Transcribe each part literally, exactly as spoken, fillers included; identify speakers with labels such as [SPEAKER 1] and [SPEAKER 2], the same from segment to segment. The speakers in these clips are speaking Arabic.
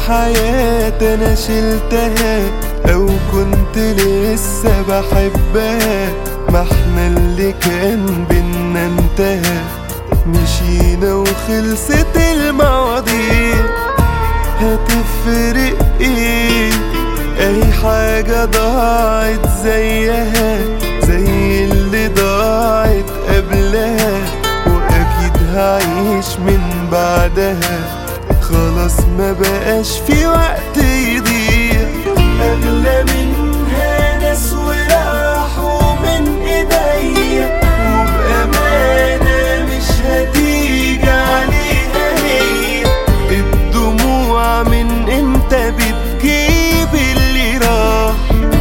[SPEAKER 1] حياتي انا شلتها او كنت لسه بحبها، ما احنا اللي كان بينا انتهى، مشينا وخلصت المواضيع. هتفرق ايه؟ اي حاجة ضاعت زيها زي اللي ضاعت قبلها، واكيد هعيش من بعدها، خلاص ما بقاش في وقت يضيع. اغلى منها ناس وراحوا من ايديا، وبأمانة مش هتيجي عليها هي. الدموع من امتى بتجيب اللي راح؟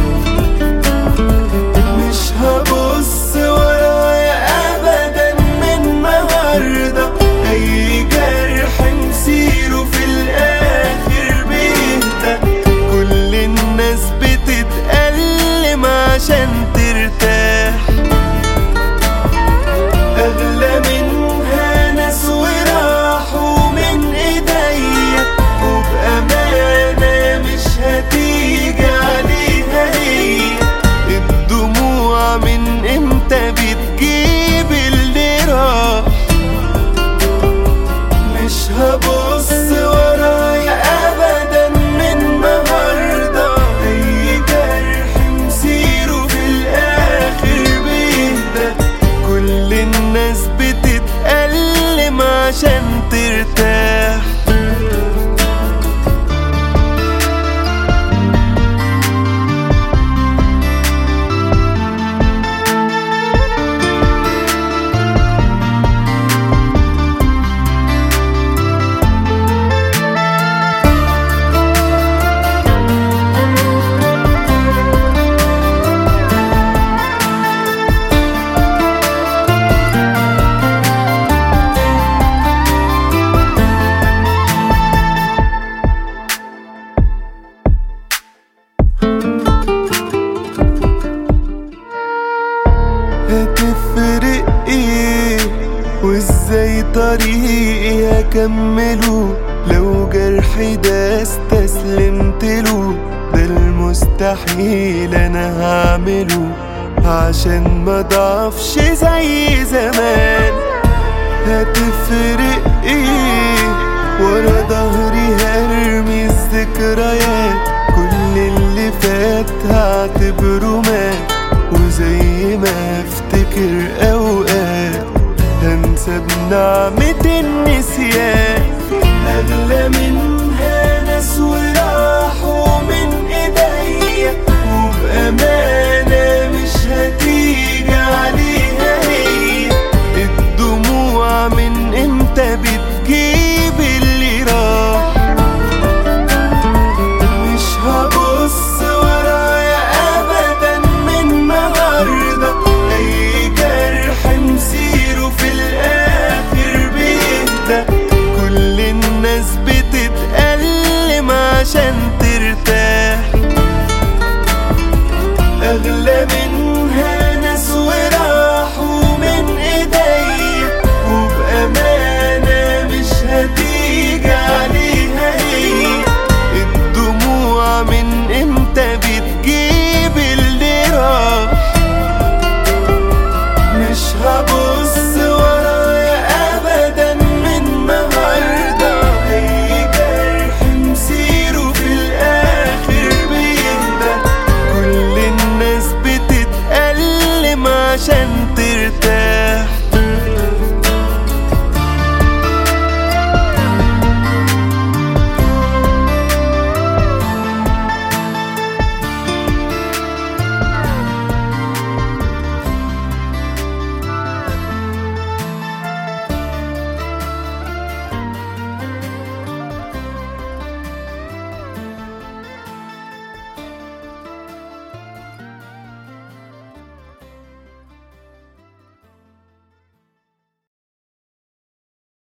[SPEAKER 1] مش هبص ورايا ابدا من النهارده، اي جرح مسيره في الاخر بيهدى. كل الناس بتتألم عشان ترتاح، اغلى منها ناس وراحوا من ايديا، وبأمانة مش هتيجي عليها هي. الدموع من امتى بتجيب اللي راح؟ مش هبص ورايا ابدا من النهارده، اي جرح مسيره في الاخر بيهدى. كل الناس بتتألم عشان ترتاح. هتفرق ايه؟ وازاي طريقي هكمله لو جرحي ده استسلمتله؟ ده المستحيل انا هعمله عشان ما ضعفش زي زمان. هتفرق ايه؟ ورا ظهري هرمي الذكريات، كل اللي فات هعتبره مات، وزي ما افتكر اوقات هنسى بنعمة النسيان. اغلى منها ناس وراحوا من ايديا، وبأمانة مش هتيجي عليها